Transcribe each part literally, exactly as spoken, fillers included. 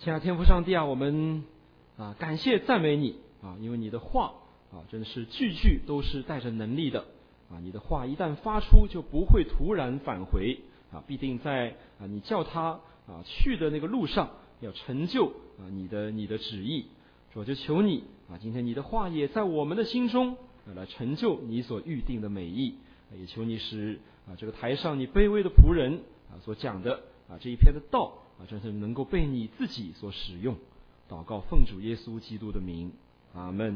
亲爱的天父上帝啊，我们啊感谢赞美你啊，因为你的话啊真的是句句都是带着能力的啊，你的话一旦发出就不会突然返回啊，必定在啊你叫他啊去的那个路上要成就啊你的你的旨意。我就求你啊，今天你的话也在我们的心中啊来成就你所预定的美意，也求你使啊这个台上你卑微的仆人啊所讲的啊这一篇的道啊，真是能够被你自己所使用。祷告奉主耶稣基督的名，阿们。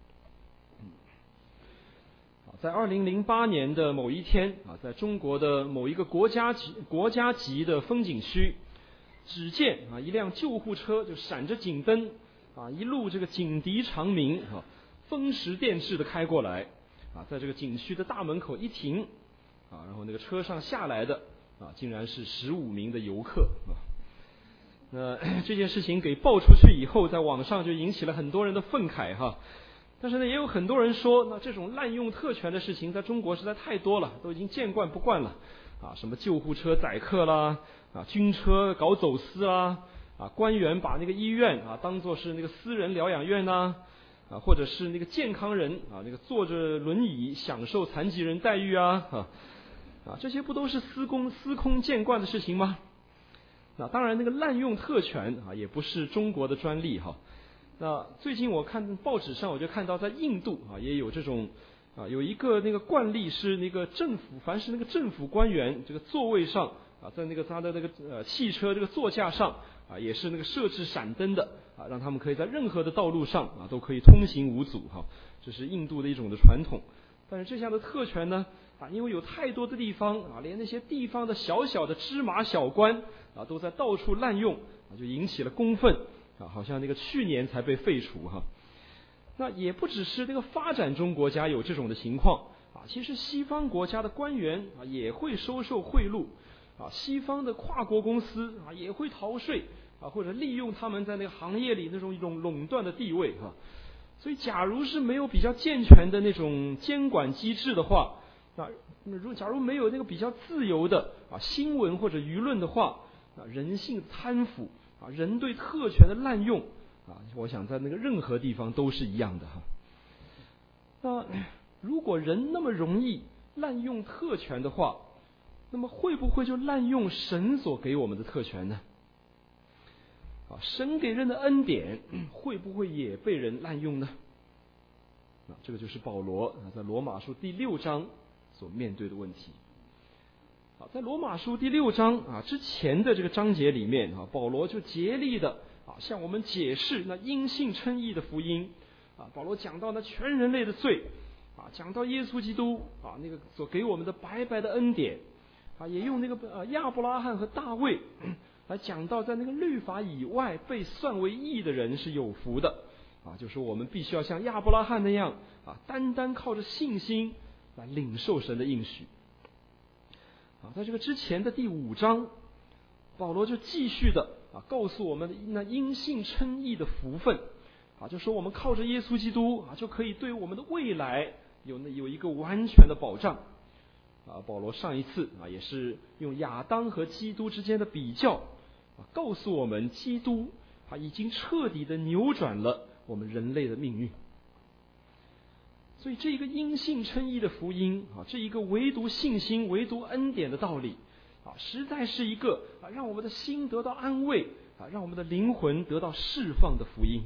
在二零零八年的某一天啊，在中国的某一个国家级国家级的风景区，只见啊一辆救护车就闪着警灯啊，一路这个警笛长鸣啊，风驰电掣的开过来啊，在这个景区的大门口一停啊，然后那个车上下来的啊，竟然是十五名的游客啊。那这件事情给爆出去以后，在网上就引起了很多人的愤慨哈。但是呢，也有很多人说，那这种滥用特权的事情在中国实在太多了，都已经见惯不惯了啊！什么救护车载客啦，啊，军车搞走私啦，啊，官员把那个医院啊当作是那个私人疗养院呐，啊，或者是那个健康人啊，那个坐着轮椅享受残疾人待遇啊，啊，啊，这些不都是司空司空见惯的事情吗？那当然，那个滥用特权啊，也不是中国的专利哈。那最近我看报纸上，我就看到在印度啊，也有这种啊，有一个那个惯例是那个政府，凡是那个政府官员这个座位上啊，在那个他的那个呃汽车这个座驾上啊，也是那个设置闪灯的啊，让他们可以在任何的道路上啊都可以通行无阻哈。这是印度的一种的传统。但是这项的特权呢啊，因为有太多的地方啊，连那些地方的小小的芝麻小官啊，都在到处滥用啊，就引起了公愤啊，好像那个去年才被废除哈。那也不只是这个发展中国家有这种的情况啊，其实西方国家的官员啊也会收受贿赂啊，西方的跨国公司啊也会逃税啊，或者利用他们在那个行业里那种一种垄断的地位哈。所以，假如是没有比较健全的那种监管机制的话，那如假如没有那个比较自由的啊新闻或者舆论的话，啊人性贪腐啊人对特权的滥用啊，我想在那个任何地方都是一样的哈。那如果人那么容易滥用特权的话，那么会不会就滥用神所给我们的特权呢？啊，神给人的恩典会不会也被人滥用呢？啊，这个就是保罗啊在罗马书第六章所面对的问题。啊，在罗马书第六章啊之前的这个章节里面啊，保罗就竭力的啊向我们解释那因信称义的福音啊。保罗讲到那全人类的罪啊，讲到耶稣基督啊那个所给我们的白白的恩典啊，也用那个呃亚伯拉罕和大卫来讲到在那个律法以外被算为义的人是有福的啊，就是我们必须要像亚伯拉罕那样啊，单单靠着信心来领受神的应许啊。在这个之前的第五章，保罗就继续的啊告诉我们那因信称义的福分啊，就说我们靠着耶稣基督啊，就可以对我们的未来有那有一个完全的保障啊。保罗上一次啊也是用亚当和基督之间的比较啊，告诉我们基督啊已经彻底的扭转了我们人类的命运。所以这一个因信称义的福音啊，这一个唯独信心唯独恩典的道理啊，实在是一个啊让我们的心得到安慰啊，让我们的灵魂得到释放的福音。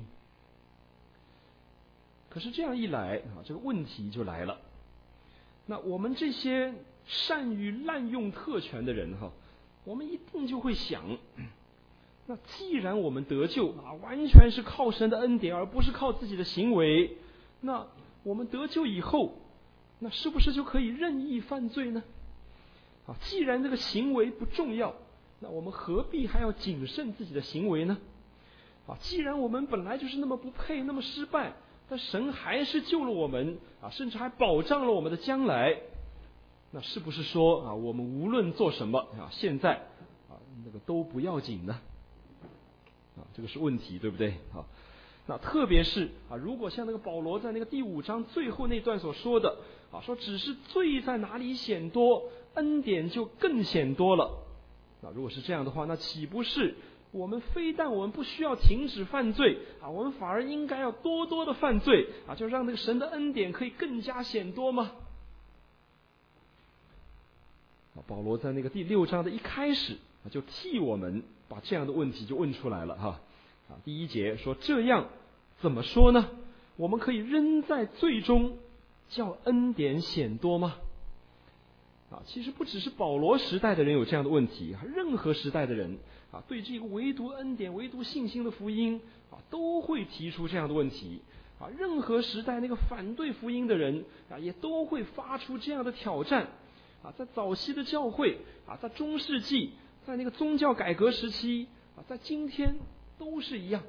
可是这样一来啊，这个问题就来了。那我们这些善于滥用特权的人哈，我们一定就会想，那既然我们得救啊，完全是靠神的恩典，而不是靠自己的行为，那我们得救以后，那是不是就可以任意犯罪呢？啊，既然这个行为不重要，那我们何必还要谨慎自己的行为呢？啊，既然我们本来就是那么不配，那么失败，但神还是救了我们啊，甚至还保障了我们的将来，那是不是说啊，我们无论做什么啊，现在啊那个都不要紧呢？啊，这个是问题，对不对？啊，那特别是啊，如果像那个保罗在那个第五章最后那段所说的啊，说只是罪在哪里显多，恩典就更显多了。那如果是这样的话，那岂不是我们非但我们不需要停止犯罪啊，我们反而应该要多多的犯罪啊，就让那个神的恩典可以更加显多吗？保罗在那个第六章的一开始就替我们把这样的问题就问出来了哈。啊，第一节说这样怎么说呢？我们可以仍在罪中叫恩典显多吗？啊，其实不只是保罗时代的人有这样的问题，任何时代的人啊，对这个唯独恩典、唯独信心的福音啊，都会提出这样的问题啊。任何时代那个反对福音的人啊，也都会发出这样的挑战啊。在早期的教会啊，在中世纪，在那个宗教改革时期啊，在今天都是一样。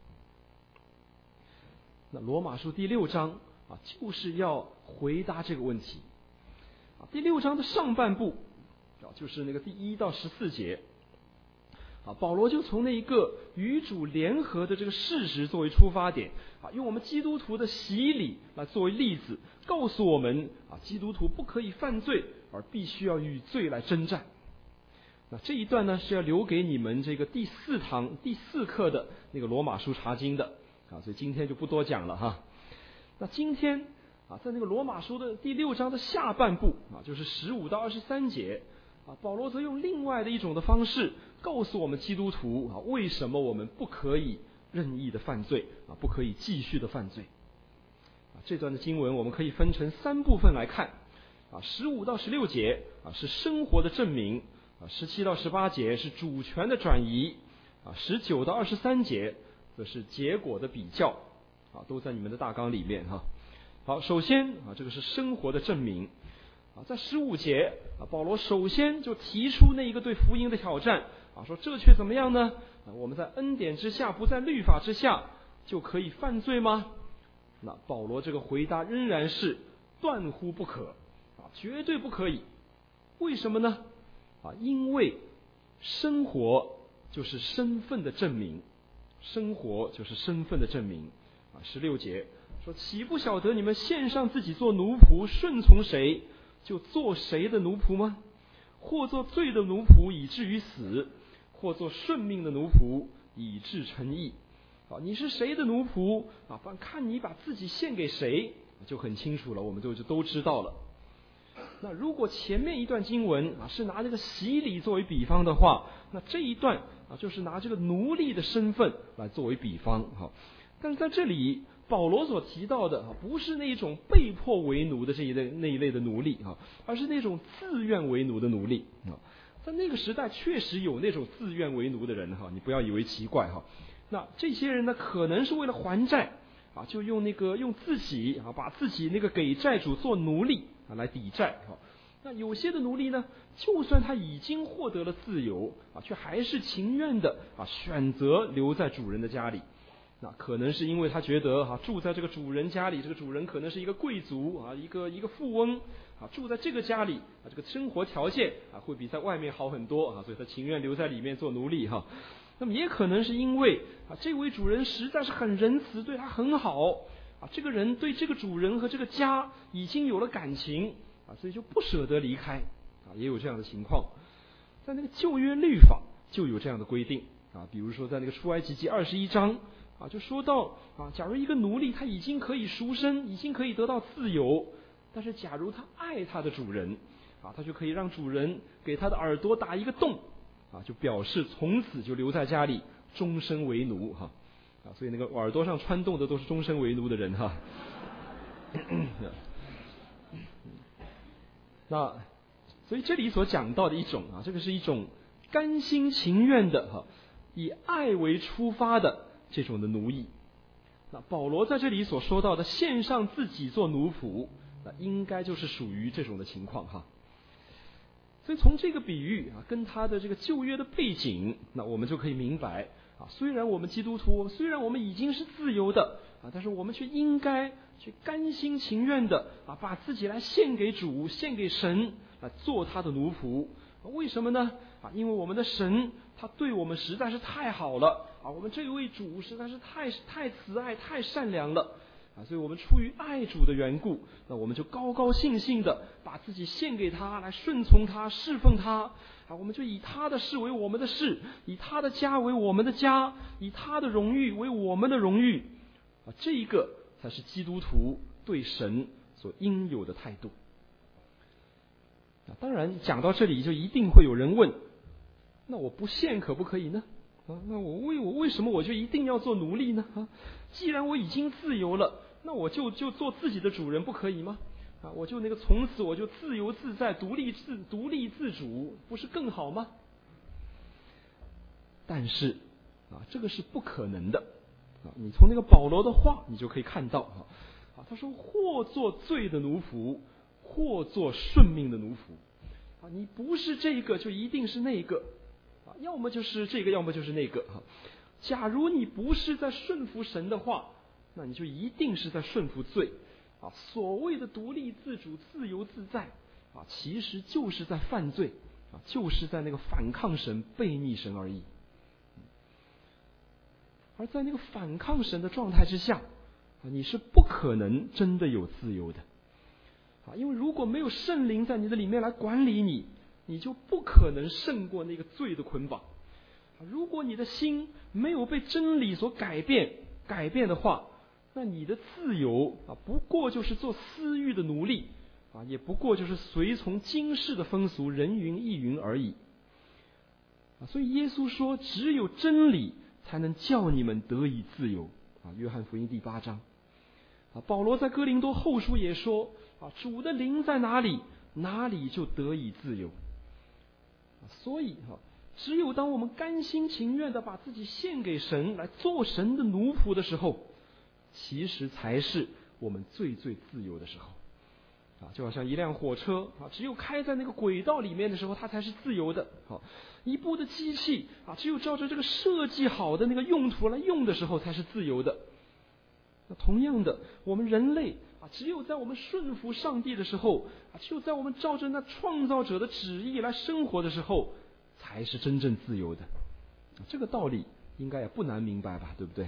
那罗马书第六章啊，就是要回答这个问题。第六章的上半部啊，就是那个第一到十四节啊，保罗就从那一个与主联合的这个事实作为出发点啊，用我们基督徒的洗礼来作为例子，告诉我们啊，基督徒不可以犯罪，而必须要与罪来征战。那这一段呢，是要留给你们这个第四堂第四课的那个罗马书查经的啊，所以今天就不多讲了哈。那今天啊，在那个罗马书的第六章的下半部啊，就是十五到二十三节啊，保罗则用另外的一种的方式告诉我们基督徒啊，为什么我们不可以任意的犯罪啊，不可以继续的犯罪啊。这段的经文我们可以分成三部分来看啊，十五到十六节啊是生活的证明啊，十七到十八节是主权的转移啊，十九到二十三节则是结果的比较啊，都在你们的大纲里面哈。好，首先啊，这个是生活的证明啊，在十五节啊，保罗首先就提出那一个对福音的挑战啊，说这却怎么样呢？啊，我们在恩典之下，不在律法之下，就可以犯罪吗？那保罗这个回答仍然是断乎不可啊，绝对不可以。为什么呢？啊，因为生活就是身份的证明，生活就是身份的证明啊。十六节说，岂不晓得你们献上自己做奴仆，顺从谁，就做谁的奴仆吗？或做罪的奴仆，以至于死；或做顺命的奴仆，以致成义。啊，你是谁的奴仆啊？反看你把自己献给谁，就很清楚了，我们就就都知道了。那如果前面一段经文啊是拿这个洗礼作为比方的话，那这一段啊就是拿这个奴隶的身份来作为比方哈。但是在这里，保罗所提到的不是那种被迫为奴的这一类那一类的奴隶啊，而是那种自愿为奴的奴隶啊。在那个时代确实有那种自愿为奴的人哈，你不要以为奇怪哈。那这些人呢，可能是为了还债啊，就用那个用自己啊，把自己那个给债主做奴隶啊来抵债哈。那有些的奴隶呢，就算他已经获得了自由啊，却还是情愿的啊选择留在主人的家里。那可能是因为他觉得哈、啊，住在这个主人家里，这个主人可能是一个贵族啊，一个一个富翁啊，住在这个家里啊，这个生活条件啊会比在外面好很多啊，所以他情愿留在里面做奴隶哈、啊。那么也可能是因为啊，这位主人实在是很仁慈，对他很好啊，这个人对这个主人和这个家已经有了感情啊，所以就不舍得离开啊，也有这样的情况。在那个旧约律法就有这样的规定啊，比如说在那个出埃及记二十一章啊，就说到啊，假如一个奴隶他已经可以赎身，已经可以得到自由，但是假如他爱他的主人啊，他就可以让主人给他的耳朵打一个洞啊，就表示从此就留在家里，终身为奴哈啊，所以那个耳朵上穿洞的都是终身为奴的人哈。那所以这里所讲到的一种啊，这个是一种甘心情愿的哈，以爱为出发的这种的奴役。那保罗在这里所说到的献上自己做奴仆，那应该就是属于这种的情况哈。所以从这个比喻啊，跟他的这个旧约的背景，那我们就可以明白啊，虽然我们基督徒，虽然我们已经是自由的啊，但是我们却应该去甘心情愿的啊，把自己来献给主，献给神，来做他的奴仆。为什么呢？啊，因为我们的神他对我们实在是太好了啊，我们这位主实在是太太慈爱、太善良了啊，所以我们出于爱主的缘故，那我们就高高兴兴的把自己献给他，来顺从他，侍奉他啊，我们就以他的事为我们的事，以他的家为我们的家，以他的荣誉为我们的荣誉啊，这一个才是基督徒对神所应有的态度。啊，当然讲到这里就一定会有人问，那我不献可不可以呢？啊，那我为我为什么我就一定要做奴隶呢？啊，既然我已经自由了，那我就就做自己的主人不可以吗？啊，我就那个从此我就自由自在、独立自独立自主，不是更好吗？但是啊，这个是不可能的啊！你从那个保罗的话，你就可以看到啊，啊，他说或做罪的奴仆，或做顺命的奴仆啊，你不是这个就一定是那个。要么就是这个，要么就是那个啊。假如你不是在顺服神的话，那你就一定是在顺服罪啊。所谓的独立自主、自由自在啊，其实就是在犯罪啊，就是在那个反抗神、背逆神而已。而在那个反抗神的状态之下啊，你是不可能真的有自由的啊，因为如果没有圣灵在你的里面来管理你，你就不可能胜过那个罪的捆绑。如果你的心没有被真理所改变改变的话，那你的自由啊，不过就是做私欲的奴隶啊，也不过就是随从今世的风俗、人云亦云而已啊。所以耶稣说，只有真理才能叫你们得以自由啊。约翰福音第八章啊，保罗在哥林多后书也说啊，主的灵在哪里，哪里就得以自由。所以哈，只有当我们甘心情愿的把自己献给神，来做神的奴仆的时候，其实才是我们最最自由的时候啊！就好像一辆火车啊，只有开在那个轨道里面的时候，它才是自由的。好，一部的机器啊，只有照着这个设计好的那个用途来用的时候，才是自由的。那同样的，我们人类啊，只有在我们顺服上帝的时候啊，只有在我们照着那创造者的旨意来生活的时候，才是真正自由的。这个道理应该也不难明白吧，对不对？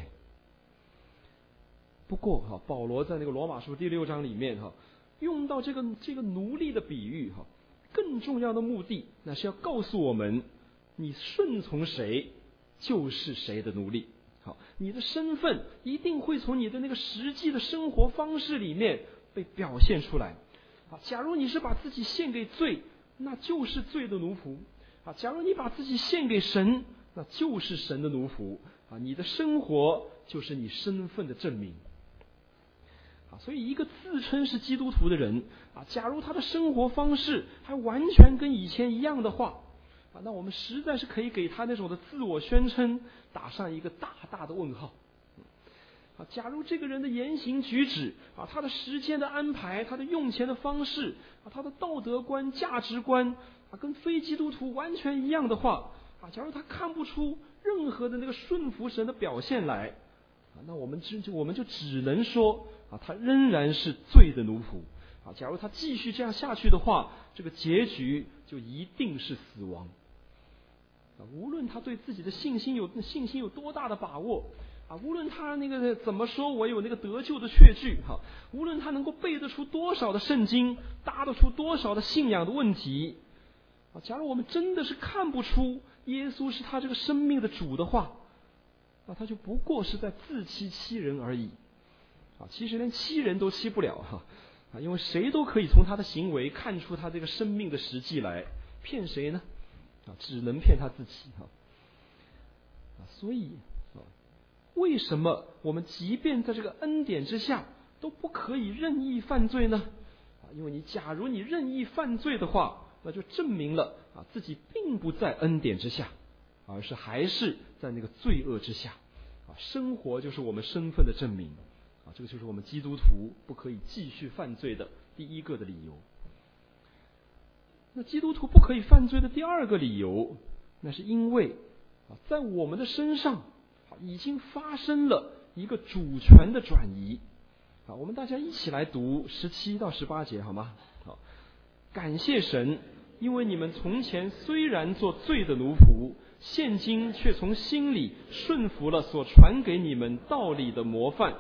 不过哈，保罗在那个罗马书第六章里面哈，用到这个这个奴隶的比喻哈，更重要的目的，那是要告诉我们，你顺从谁，就是谁的奴隶。好，你的身份一定会从你的那个实际的生活方式里面被表现出来。啊，假如你是把自己献给罪，那就是罪的奴仆。啊，假如你把自己献给神，那就是神的奴仆。啊，你的生活就是你身份的证明。啊，所以一个自称是基督徒的人，啊，假如他的生活方式还完全跟以前一样的话，啊，那我们实在是可以给他那种的自我宣称打上一个大大的问号。啊，假如这个人的言行举止啊，他的时间的安排，他的用钱的方式啊，他的道德观、价值观啊，跟非基督徒完全一样的话啊，假如他看不出任何的那个顺服神的表现来啊，那我们只我们就只能说啊，他仍然是罪的奴仆啊。假如他继续这样下去的话，这个结局就一定是死亡。无论他对自己的信心有信心有多大的把握啊，无论他那个怎么说我有那个得救的确据哈，无论他能够背得出多少的圣经，答得出多少的信仰的问题啊，假如我们真的是看不出耶稣是他这个生命的主的话，那他就不过是在自欺欺人而已啊。其实连欺人都欺不了哈啊，因为谁都可以从他的行为看出他这个生命的实际来，骗谁呢？啊，只能骗他自己哈。啊，所以啊，为什么我们即便在这个恩典之下都不可以任意犯罪呢？啊，因为你假如你任意犯罪的话，那就证明了啊自己并不在恩典之下，而是还是在那个罪恶之下。啊，生活就是我们身份的证明。啊，这个就是我们基督徒不可以继续犯罪的第一个的理由。那基督徒不可以犯罪的第二个理由，那是因为啊，在我们的身上啊已经发生了一个主权的转移。啊，我们大家一起来读十七到十八节好吗？好，感谢神，因为你们从前虽然做罪的奴仆，现今却从心里顺服了所传给你们道理的模范，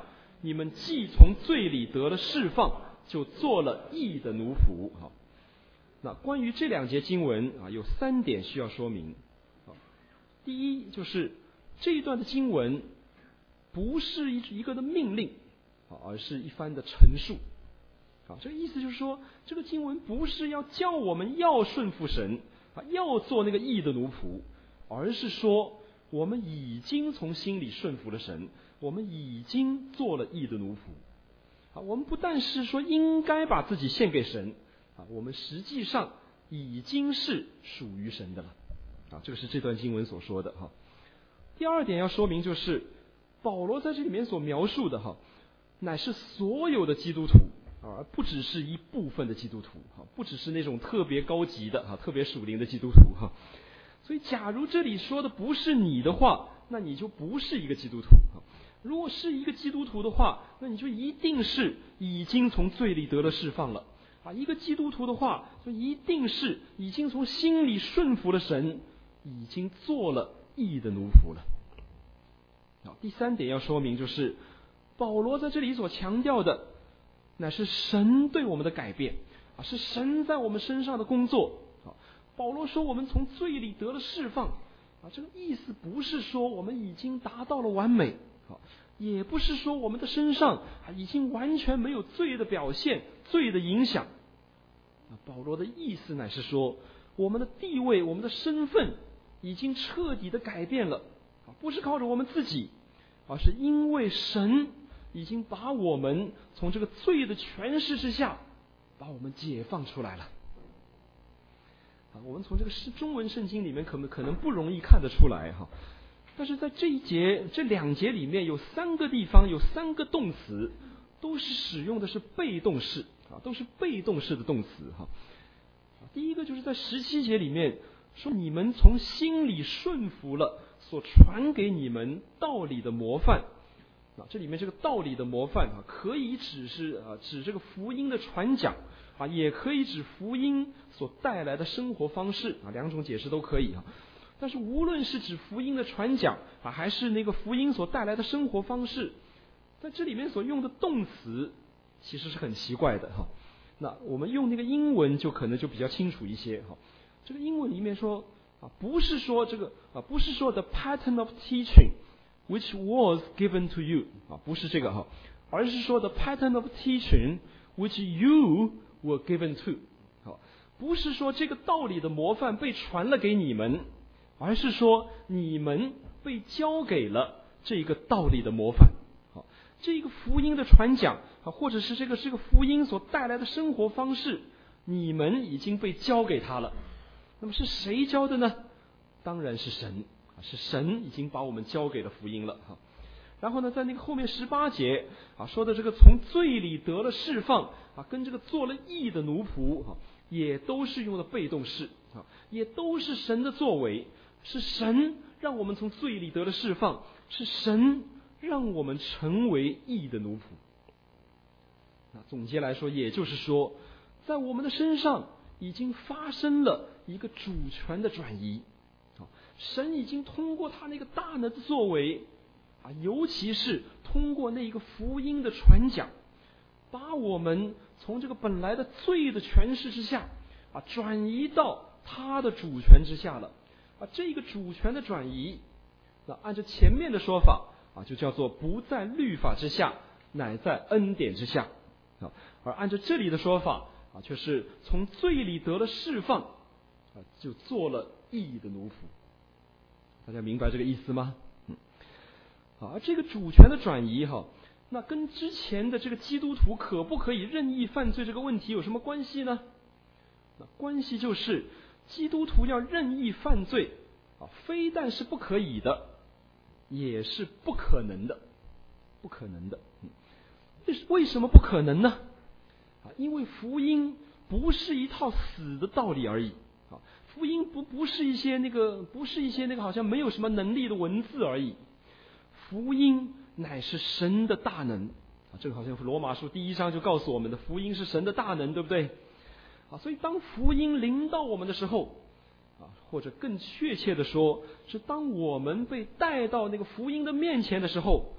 你们既从罪里得了释放，就做了义的奴仆。好，那关于这两节经文啊，有三点需要说明。第一，就是这一段的经文不是一个的命令，而是一番的陈述。啊，这个意思就是说，这个经文不是要叫我们要顺服神啊，要做那个义的奴仆，而是说我们已经从心里顺服了神，我们已经做了义的奴仆。啊，我们不但是说应该把自己献给神啊，我们实际上已经是属于神的了。啊，这个是这段经文所说的哈。第二点要说明就是，保罗在这里面所描述的哈，乃是所有的基督徒，而不只是一部分的基督徒哈，不只是那种特别高级的哈、特别属灵的基督徒哈。所以，假如这里说的不是你的话，那你就不是一个基督徒哈。如果是一个基督徒的话，那你就一定是已经从罪里得了释放了啊。一个基督徒的话，就一定是已经从心里顺服了神，已经做了义的奴仆了。好，第三点要说明就是，保罗在这里所强调的，乃是神对我们的改变啊，是神在我们身上的工作。保罗说我们从罪里得了释放啊，这个意思不是说我们已经达到了完美，也不是说我们的身上啊已经完全没有罪的表现、罪的影响。保罗的意思乃是说，我们的地位、我们的身份已经彻底的改变了，不是靠着我们自己，而是因为神已经把我们从这个罪的权势之下，把我们解放出来了。啊，我们从这个中文圣经里面可能可能不容易看得出来哈，但是在这一节这两节里面有三个地方有三个动词，都是使用的是被动式啊，都是被动式的动词哈。第一个就是在十七节里面说，你们从心里顺服了所传给你们道理的模范。啊，这里面这个道理的模范啊，可以指是啊指这个福音的传讲啊，也可以指福音所带来的生活方式啊，两种解释都可以啊。但是无论是指福音的传讲啊，还是那个福音所带来的生活方式，在这里面所用的动词其实是很奇怪的哈。那我们用那个英文就可能就比较清楚一些哈。这个英文里面说啊，不是说这个啊，不是说 the pattern of teaching。Which was given to you 啊，不是这个哈，而是说 the pattern of teaching which you were given to 好，不是说这个道理的模范被传了给你们，而是说你们被交给了这个道理的模范。好，这个福音的传讲啊，或者是这个这个福音所带来的生活方式，你们已经被交给他了。那么是谁教的呢？当然是神。是神已经把我们交给了福音了哈。然后呢，在那个后面十八节啊说的这个从罪里得了释放啊，跟这个做了义的奴仆啊，也都是用的被动式啊，也都是神的作为，是神让我们从罪里得了释放，是神让我们成为义的奴仆。那总结来说，也就是说，在我们的身上已经发生了一个主权的转移。神已经通过他那个大能的作为啊，尤其是通过那一个福音的传讲，把我们从这个本来的罪的权势之下啊，转移到他的主权之下了啊。这个主权的转移，那按照前面的说法啊，就叫做不在律法之下，乃在恩典之下啊。而按照这里的说法啊，却是从罪里得了释放啊，就做了义的奴仆。大家明白这个意思吗？嗯，好，而这个主权的转移哈，那跟之前的这个基督徒可不可以任意犯罪这个问题有什么关系呢？那关系就是基督徒要任意犯罪啊，非但是不可以的，也是不可能的，不可能的。嗯，为什么不可能呢？啊，因为福音不是一套死的道理而已。福音不不是一些那个不是一些那个好像没有什么能力的文字而已，福音乃是神的大能啊！这个好像罗马书第一章就告诉我们的，福音是神的大能，对不对？啊，所以当福音临到我们的时候啊，或者更确切的说，是当我们被带到那个福音的面前的时候，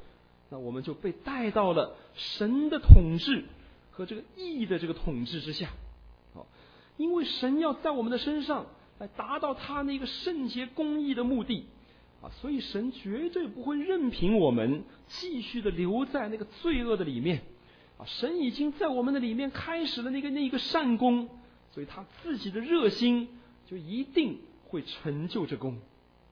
那我们就被带到了神的统治和这个义的这个统治之下。好，因为神要在我们的身上来达到他那个圣洁公义的目的啊，所以神绝对不会任凭我们继续的留在那个罪恶的里面啊。神已经在我们的里面开始了那个那个善功，所以他自己的热心就一定会成就这功。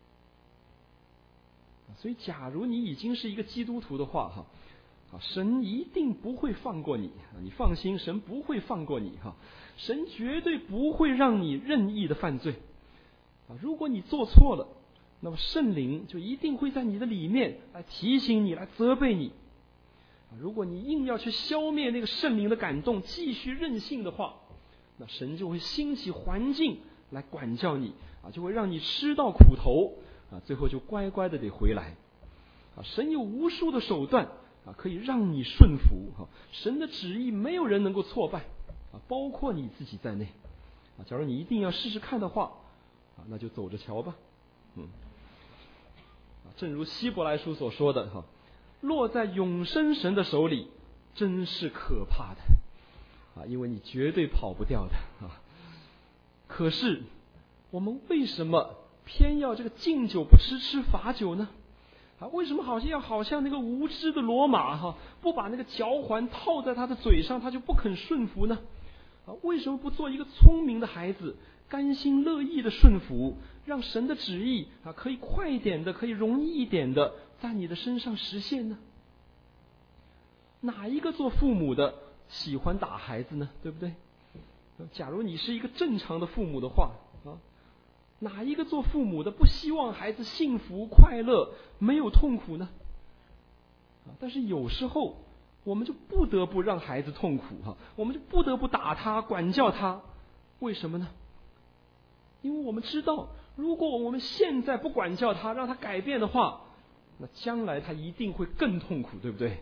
所以假如你已经是一个基督徒的话哈，啊，神一定不会放过你，你放心，神不会放过你哈，神绝对不会让你任意的犯罪啊。如果你做错了，那么圣灵就一定会在你的里面来提醒你，来责备你啊。如果你硬要去消灭那个圣灵的感动，继续任性的话，那神就会兴起环境来管教你啊，就会让你吃到苦头啊，最后就乖乖的得回来啊。神有无数的手段啊，可以让你顺服啊。神的旨意没有人能够挫败啊，包括你自己在内啊。假如你一定要试试看的话啊，那就走着瞧吧。嗯，啊，正如希伯来书所说的哈，落在永生神的手里，真是可怕的啊，因为你绝对跑不掉的啊。可是我们为什么偏要这个敬酒不吃吃罚酒呢？啊，为什么好像要好像那个无知的骡马哈，不把那个嚼环套在他的嘴上，他就不肯顺服呢？啊，为什么不做一个聪明的孩子，甘心乐意的顺服，让神的旨意啊可以快一点的，可以容易一点的在你的身上实现呢？哪一个做父母的喜欢打孩子呢？对不对？假如你是一个正常的父母的话啊，哪一个做父母的不希望孩子幸福快乐没有痛苦呢？但是有时候我们就不得不让孩子痛苦哈，我们就不得不打他管教他，为什么呢？因为我们知道，如果我们现在不管教他，让他改变的话，那将来他一定会更痛苦，对不对？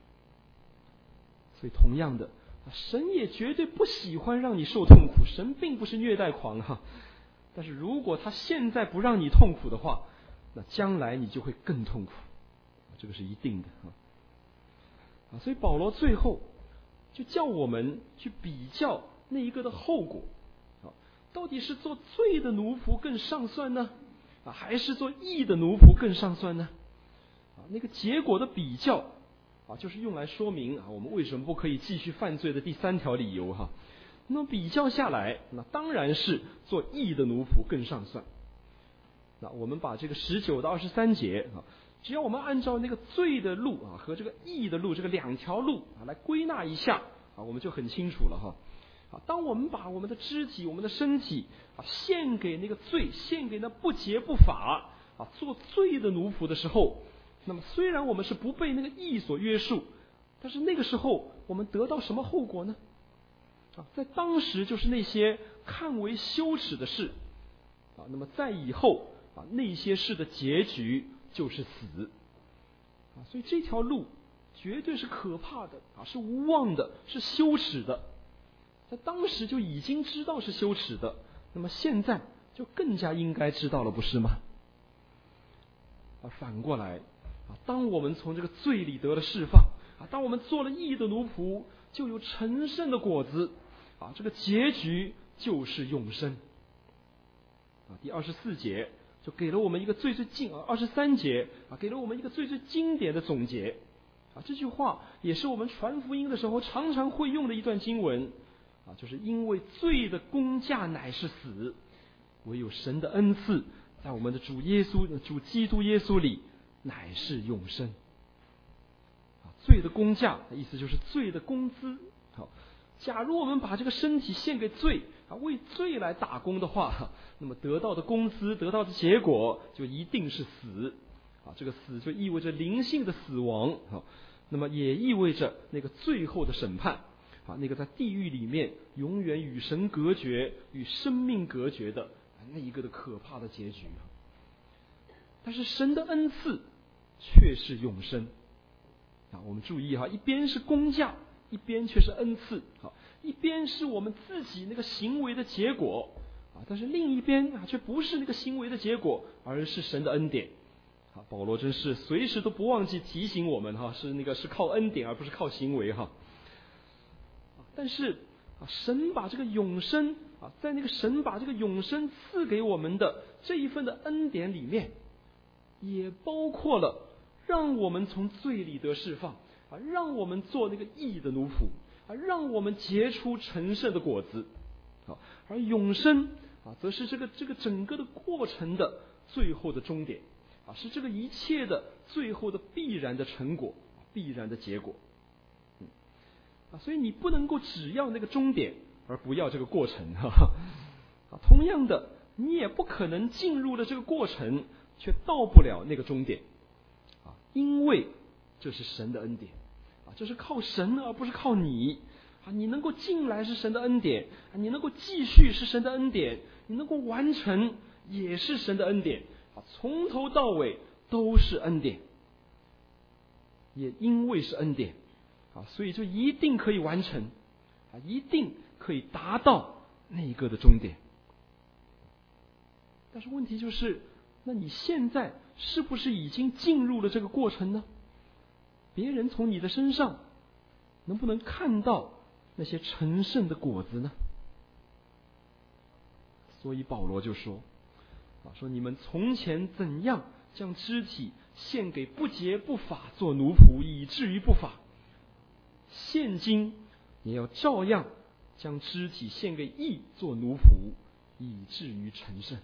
所以同样的，神也绝对不喜欢让你受痛苦，神并不是虐待狂哈。但是如果他现在不让你痛苦的话，那将来你就会更痛苦，这个是一定的啊。所以保罗最后就叫我们去比较那一个的后果啊，到底是做罪的奴仆更上算呢，啊，还是做义的奴仆更上算呢？啊，那个结果的比较啊，就是用来说明啊我们为什么不可以继续犯罪的第三条理由哈。那么比较下来，那当然是做义的奴仆更上算。那我们把这个十九到二十三节啊，只要我们按照那个罪的路啊和这个义的路这个两条路啊来归纳一下啊，我们就很清楚了哈。啊，当我们把我们的肢体、我们的身体啊献给那个罪，献给那不洁不法啊做罪的奴仆的时候，那么虽然我们是不被那个义所约束，但是那个时候我们得到什么后果呢？啊，在当时就是那些看为羞耻的事啊，那么在以后啊那些事的结局就是死啊，所以这条路绝对是可怕的啊，是无望的，是羞耻的。在当时就已经知道是羞耻的，那么现在就更加应该知道了，不是吗？而反过来啊，当我们从这个罪里得了释放啊，当我们做了义的奴仆，就有成圣的果子啊，这个结局就是永生啊。第二十四节就给了我们一个最最近啊，二十三节啊给了我们一个最最经典的总结啊。这句话也是我们传福音的时候常常会用的一段经文啊，就是因为罪的工价乃是死，唯有神的恩赐在我们的主耶稣主基督耶稣里乃是永生啊。罪的工价的意思就是罪的工资。好，假如我们把这个身体献给罪啊，为罪来打工的话，那么得到的工资、得到的结果就一定是死啊。这个死就意味着灵性的死亡啊，那么也意味着那个最后的审判啊，那个在地狱里面永远与神隔绝、与生命隔绝的那一个的可怕的结局。但是神的恩赐却是永生啊！我们注意哈，一边是工价，一边却是恩赐。好，一边是我们自己那个行为的结果啊，但是另一边啊却不是那个行为的结果，而是神的恩典啊。 啊，保罗真是随时都不忘记提醒我们哈，是那个是靠恩典而不是靠行为哈。但是啊，神把这个永生啊，在那个神把这个永生赐给我们的这一份的恩典里面，也包括了让我们从罪里得释放啊，让我们做那个义的奴仆啊，让我们结出成圣的果子啊。而永生啊，则是这个这个整个的过程的最后的终点啊，是这个一切的最后的必然的成果，必然的结果。嗯啊，所以你不能够只要那个终点，而不要这个过程哈哈。啊，同样的，你也不可能进入了这个过程，却到不了那个终点啊，因为这是神的恩典啊，这是靠神而不是靠你啊。你能够进来是神的恩典啊，你能够继续是神的恩典，你能够完成也是神的恩典啊，从头到尾都是恩典。也因为是恩典啊，所以就一定可以完成啊，一定可以达到那个的终点。但是问题就是，那你现在是不是已经进入了这个过程呢？别人从你的身上能不能看到那些成圣的果子呢？所以保罗就说啊，说你们从前怎样将肢体献给不洁不法做奴仆，以至于不法，现今也要照样将肢体献给义做奴仆，以至于成圣。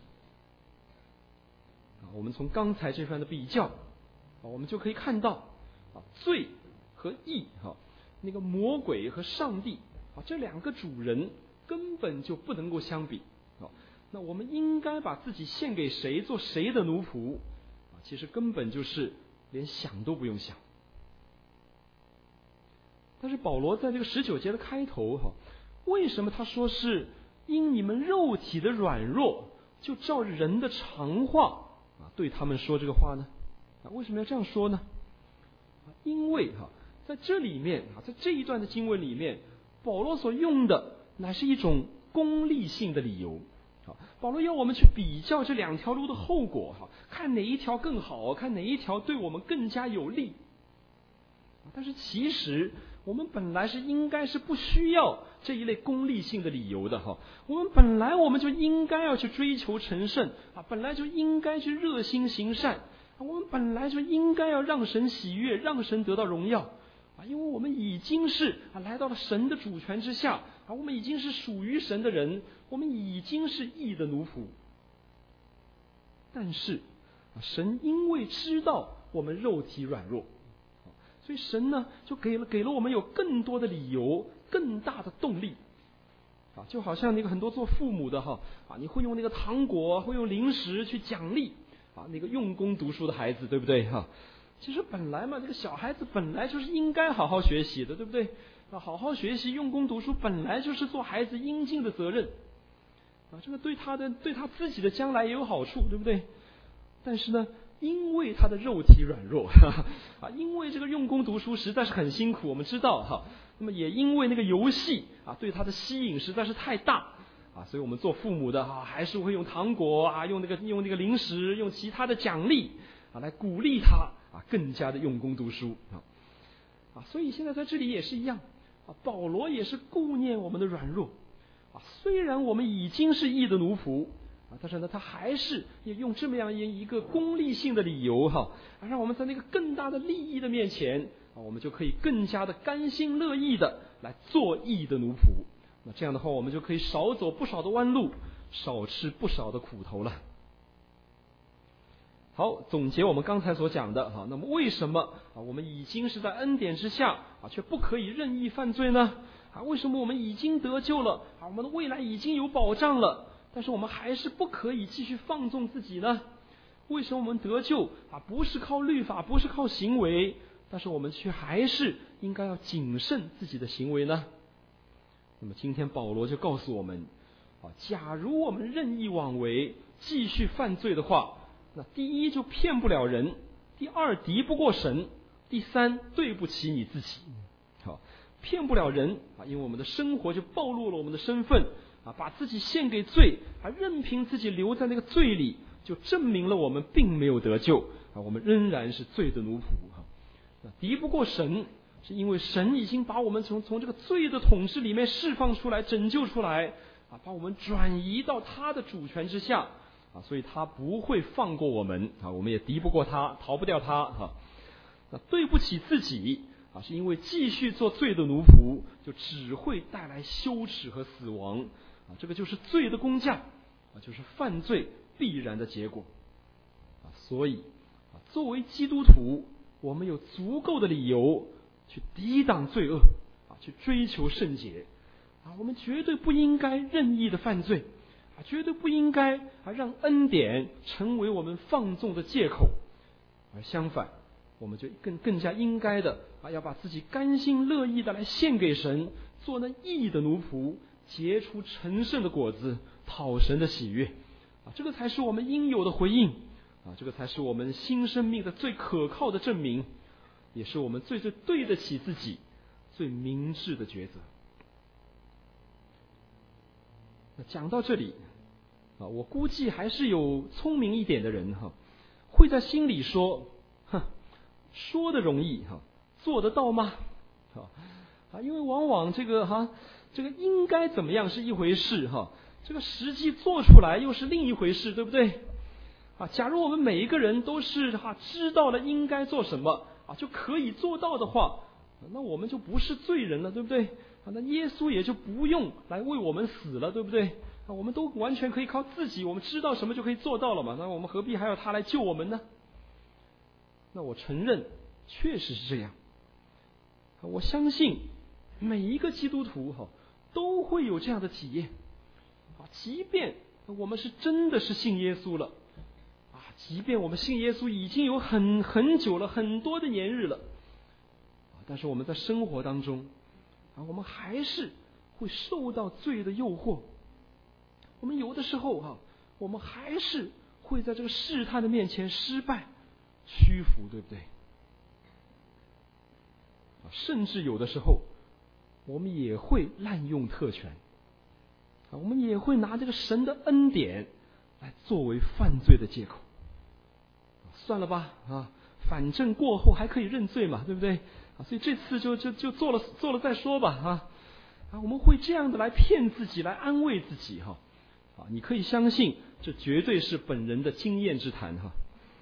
我们从刚才这番的比较，我们就可以看到，罪和义，那个魔鬼和上帝，这两个主人根本就不能够相比。那我们应该把自己献给谁，做谁的奴仆，其实根本就是连想都不用想。但是保罗在这个十九节的开头，为什么他说是因你们肉体的软弱，就照人的常话对他们说这个话呢？为什么要这样说呢？因为哈，在这里面啊，在这一段的经文里面，保罗所用的乃是一种功利性的理由。保罗要我们去比较这两条路的后果，看哪一条更好，看哪一条对我们更加有利。但是其实我们本来是应该是不需要这一类功利性的理由的哈，我们本来我们就应该要去追求成圣啊，本来就应该去热心行善，我们本来就应该要让神喜悦，让神得到荣耀啊，因为我们已经是啊来到了神的主权之下啊，我们已经是属于神的人，我们已经是义的奴仆。但是神因为知道我们肉体软弱，所以神呢就给了给了我们有更多的理由，更大的动力啊，就好像那个很多做父母的哈啊，你会用那个糖果，会用零食去奖励啊那个用功读书的孩子，对不对哈？其实本来嘛，这个小孩子本来就是应该好好学习的，对不对啊？好好学习，用功读书，本来就是做孩子应尽的责任啊，这个对他的对他自己的将来也有好处，对不对？但是呢，因为他的肉体软弱啊，因为这个用功读书实在是很辛苦，我们知道哈。那么也因为那个游戏啊，对他的吸引实在是太大啊，所以我们做父母的啊，还是会用糖果啊，用那个用那个零食，用其他的奖励啊，来鼓励他啊，更加的用功读书啊啊。所以现在在这里也是一样啊，保罗也是顾念我们的软弱啊，虽然我们已经是义的奴仆。但是呢，他还是也用这么样一个功利性的理由哈，让我们在那个更大的利益的面前啊，我们就可以更加的甘心乐意的来做义的奴仆。那这样的话，我们就可以少走不少的弯路，少吃不少的苦头了。好，总结我们刚才所讲的哈，那么为什么啊我们已经是在恩典之下啊，却不可以任意犯罪呢？啊，为什么我们已经得救了啊，我们的未来已经有保障了？但是我们还是不可以继续放纵自己呢？为什么我们得救啊不是靠律法，不是靠行为，但是我们却还是应该要谨慎自己的行为呢？那么今天保罗就告诉我们啊，假如我们任意妄为，继续犯罪的话，那第一就骗不了人，第二敌不过神，第三对不起你自己。好，骗不了人啊，因为我们的生活就暴露了我们的身份啊，把自己献给罪，还任凭自己留在那个罪里，就证明了我们并没有得救啊，我们仍然是罪的奴仆啊，敌不过神，是因为神已经把我们从从这个罪的统治里面释放出来，拯救出来啊，把我们转移到他的主权之下啊，所以他不会放过我们啊，我们也敌不过他，逃不掉他哈。那对不起自己啊，是因为继续做罪的奴仆，就只会带来羞耻和死亡啊，这个就是罪的工价啊，就是犯罪必然的结果啊。所以啊，作为基督徒，我们有足够的理由去抵挡罪恶啊，去追求圣洁啊，我们绝对不应该任意的犯罪啊，绝对不应该啊让恩典成为我们放纵的借口，而相反，我们就更更加应该的啊，要把自己甘心乐意的来献给神，做那义的奴仆，结出成圣的果子，讨神的喜悦啊，这个才是我们应有的回应啊，这个才是我们新生命的最可靠的证明，也是我们最最对得起自己、最明智的抉择。那讲到这里啊，我估计还是有聪明一点的人哈，会在心里说：哼，说的容易哈，做得到吗？啊，因为往往这个哈，这个应该怎么样是一回事哈，这个实际做出来又是另一回事，对不对？啊，假如我们每一个人都是哈知道了应该做什么啊，就可以做到的话，那我们就不是罪人了，对不对？啊，那耶稣也就不用来为我们死了，对不对？啊，我们都完全可以靠自己，我们知道什么就可以做到了嘛，那我们何必还要他来救我们呢？那我承认，确实是这样。我相信每一个基督徒哈都会有这样的体验啊，即便我们是真的是信耶稣了啊，即便我们信耶稣已经有很很久了，很多的年日了啊，但是我们在生活当中啊，我们还是会受到罪的诱惑。我们有的时候哈，我们还是会在这个试探的面前失败、屈服，对不对？甚至有的时候，我们也会滥用特权啊，我们也会拿这个神的恩典来作为犯罪的借口。算了吧啊，反正过后还可以认罪嘛，对不对？啊，所以这次就就就做了做了再说吧啊啊，我们会这样的来骗自己，来安慰自己哈啊，你可以相信，这绝对是本人的经验之谈哈。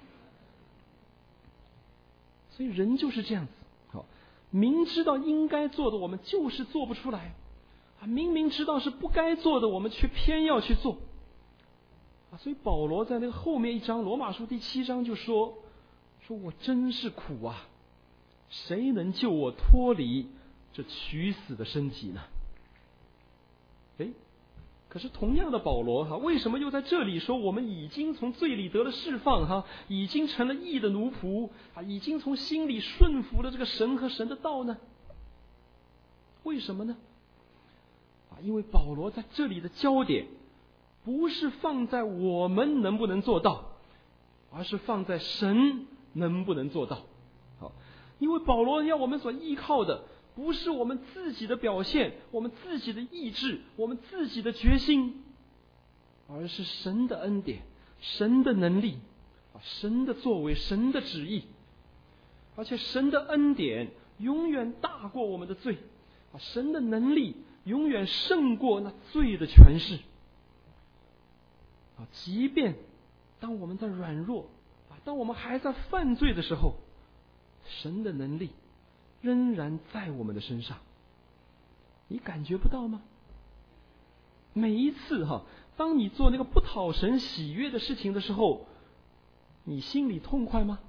所以人就是这样子，好，明知道应该做的，我们就是做不出来啊；明明知道是不该做的，我们却偏要去做啊。所以保罗在那个后面一章，罗马书第七章就说：“说我真是苦啊，谁能救我脱离这取死的身体呢？”哎，可是同样的保罗哈，为什么又在这里说我们已经从罪里得了释放哈，已经成了义的奴仆啊，已经从心里顺服了这个神和神的道呢？为什么呢？啊，因为保罗在这里的焦点不是放在我们能不能做到，而是放在神能不能做到。好，因为保罗要我们所依靠的不是我们自己的表现，我们自己的意志，我们自己的决心，而是神的恩典，神的能力，神的作为，神的旨意。而且神的恩典永远大过我们的罪，神的能力永远胜过那罪的权势。即便当我们在软弱，当我们还在犯罪的时候，神的能力仍然在我们的身上，你感觉不到吗？每一次哈，当你做那个不讨神喜悦的事情的时候，你心里痛快吗？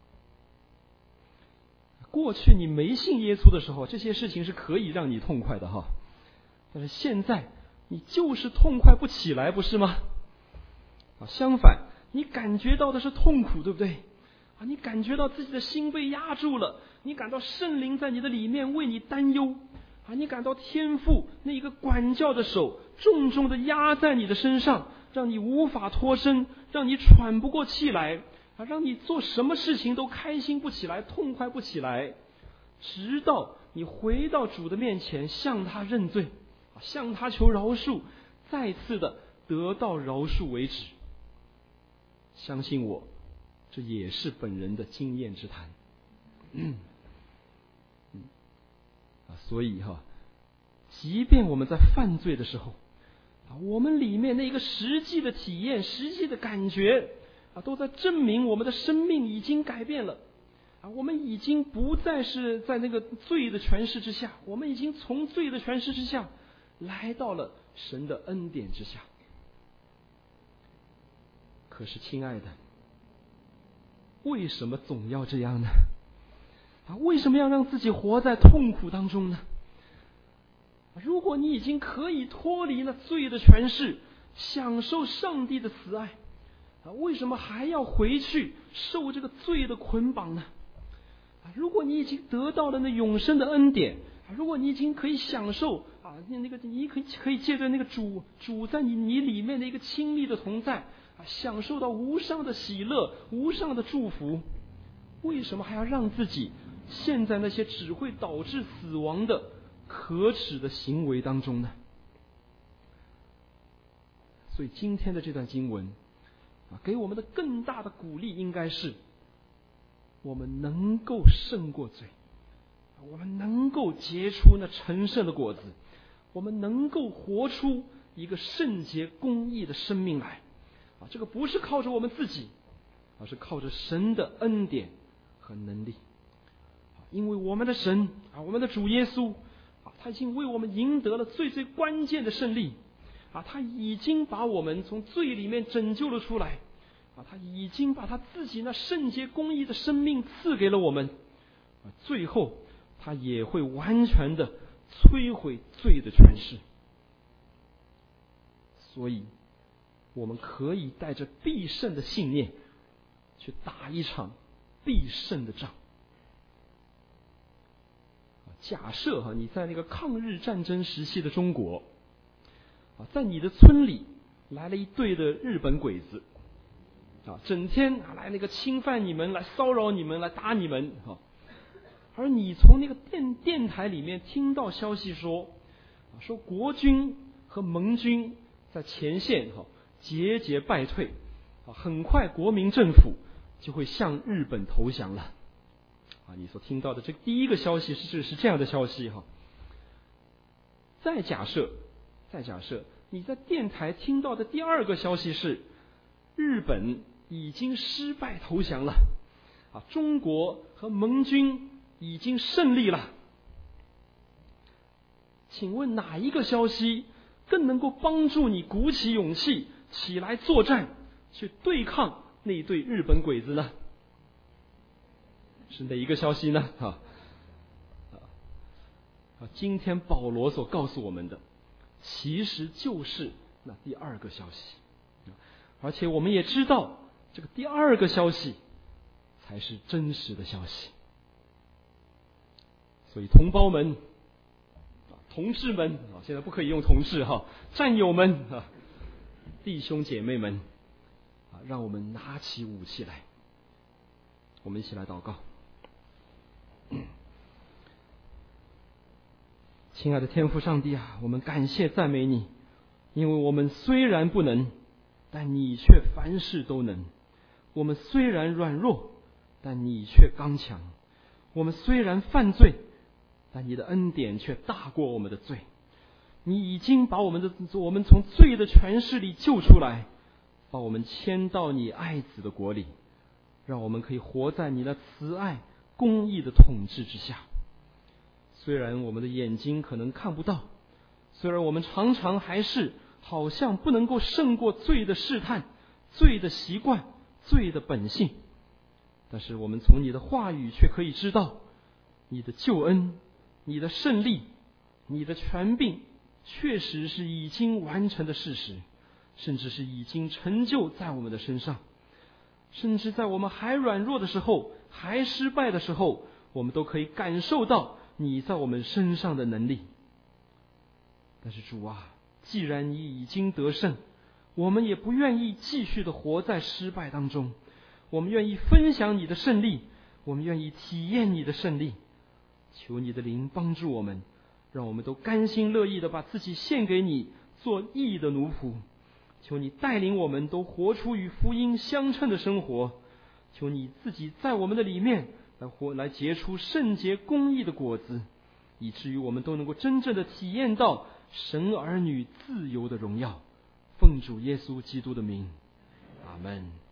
过去你没信耶稣的时候，这些事情是可以让你痛快的哈，但是现在你就是痛快不起来，不是吗？啊，相反，你感觉到的是痛苦，对不对？啊，你感觉到自己的心被压住了，你感到圣灵在你的里面为你担忧啊，你感到天父那一个管教的手重重的压在你的身上，让你无法脱身，让你喘不过气来啊，让你做什么事情都开心不起来，痛快不起来，直到你回到主的面前，向他认罪啊，向他求饶恕，再次的得到饶恕为止。相信我， 这也是本人的经验之谈。嗯嗯啊，所以哈、啊，即便我们在犯罪的时候啊，我们里面那个实际的体验、实际的感觉啊，都在证明我们的生命已经改变了啊，我们已经不再是在那个罪的权势之下，我们已经从罪的权势之下来到了神的恩典之下。可是亲爱的，为什么总要这样呢？啊，为什么要让自己活在痛苦当中呢？如果你已经可以脱离了罪的权势，享受上帝的慈爱，啊，为什么还要回去受这个罪的捆绑呢？啊，如果你已经得到了那永生的恩典，啊，如果你已经可以享受啊，那个你可以可以借着那个主主在你你里面的一个亲密的同在，啊，享受到无上的喜乐、无上的祝福，为什么还要让自己陷在那些只会导致死亡的可耻的行为当中呢？所以今天的这段经文啊，给我们的更大的鼓励应该是，我们能够胜过罪，我们能够结出那成圣的果子，我们能够活出一个圣洁公义的生命来啊！这个不是靠着我们自己，而是靠着神的恩典和能力。因为我们的神啊，我们的主耶稣啊，他已经为我们赢得了最最关键的胜利啊！他已经把我们从罪里面拯救了出来啊！他已经把他自己那圣洁公义的生命赐给了我们啊！最后他也会完全的摧毁罪的权势。所以我们可以带着必胜的信念去打一场必胜的仗。假设哈，你在那个抗日战争时期的中国啊，在你的村里来了一队的日本鬼子啊，整天来那个侵犯你们，来骚扰你们，来打你们啊。而你从那个电电台里面听到消息说，说国军和盟军在前线哈节节败退啊，很快国民政府就会向日本投降了啊。你所听到的这第一个消息是是这样的消息哈。再假设，再假设你在电台听到的第二个消息是，日本已经失败投降了啊，中国和盟军已经胜利了。请问哪一个消息更能够帮助你鼓起勇气起来作战，去对抗那对日本鬼子呢？是哪一个消息呢？啊啊！今天保罗所告诉我们的，其实就是那第二个消息，而且我们也知道，这个第二个消息才是真实的消息。所以同胞们、同志们啊，现在不可以用同志哈，战友们啊，弟兄姐妹们啊，让我们拿起武器来，我们一起来祷告。亲爱的天父上帝啊，我们感谢赞美你，因为我们虽然不能，但你却凡事都能；我们虽然软弱，但你却刚强；我们虽然犯罪，但你的恩典却大过我们的罪。你已经把我们的我们从罪的权势里救出来，把我们迁到你爱子的国里，让我们可以活在你的慈爱公义的统治之下。虽然我们的眼睛可能看不到，虽然我们常常还是好像不能够胜过罪的试探、罪的习惯、罪的本性，但是我们从你的话语却可以知道，你的救恩、你的胜利、你的权柄确实是已经完成的事实，甚至是已经成就在我们的身上。甚至在我们还软弱的时候，还失败的时候，我们都可以感受到你在我们身上的能力。但是主啊，既然你已经得胜，我们也不愿意继续的活在失败当中，我们愿意分享你的胜利，我们愿意体验你的胜利。求你的灵帮助我们，让我们都甘心乐意的把自己献给你，做义的奴仆。求你带领我们都活出与福音相称的生活， 求你自己在我们的里面来活，来结出圣洁公义的果子，以至于我们都能够真正的体验到神儿女自由的荣耀。奉主耶稣基督的名，阿们。